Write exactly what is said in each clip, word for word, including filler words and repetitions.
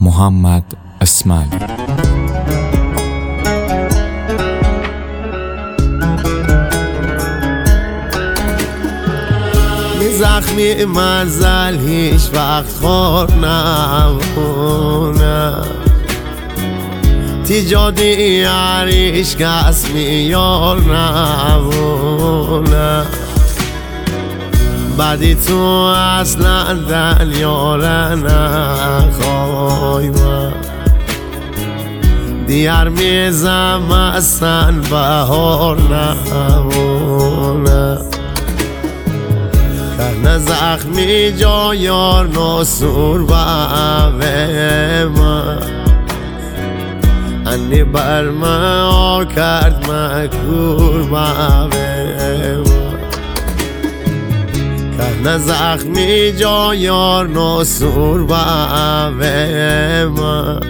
محمد اسماعیلی. زخمی منزل هیچ وقت خور نمونه، تی جادی یاریش کس میار نمونه. بعدی تو اصلا دل یاره نخوای من، دیار میزم اصلا بهار نمونه. کرنه زخمی جا یار ناسور به من، انی بر من کرد مکور به من. کرنه زخمی جا یار ناسور به من،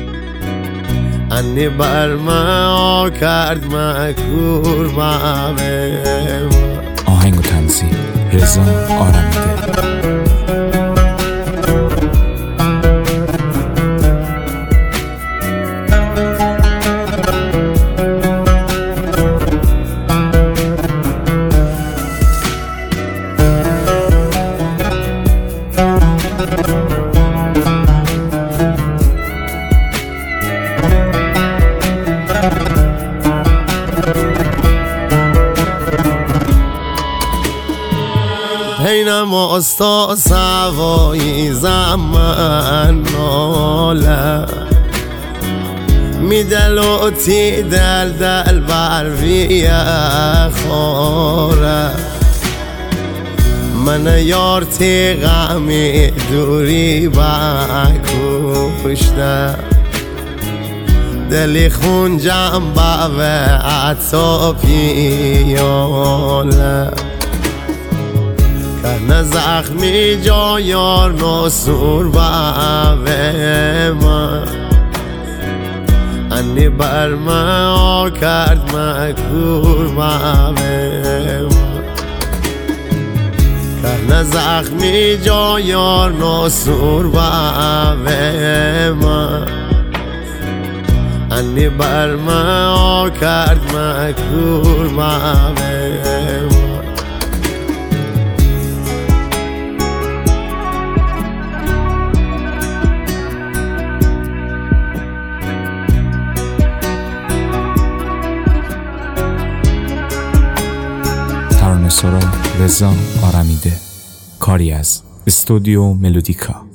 انی بر من کرد مکور به من. آهنگ و تنظیم رضا آرمیده. اینم استا سوایی زمان ناله، می دل و تی دل دل بر ویه خوره. من یار تی غمی دوری بکشته، دلی خونجم به عطا پیاله. کرنه زخمی جا یار ناسور به من، انی بر من کرد مکور به من. کرنه زخمی جا یار ناسور به من، انی بر من کرد مکور به من. ترانه‌سرا رضا آرمیده، کاری از استودیو ملودیکا.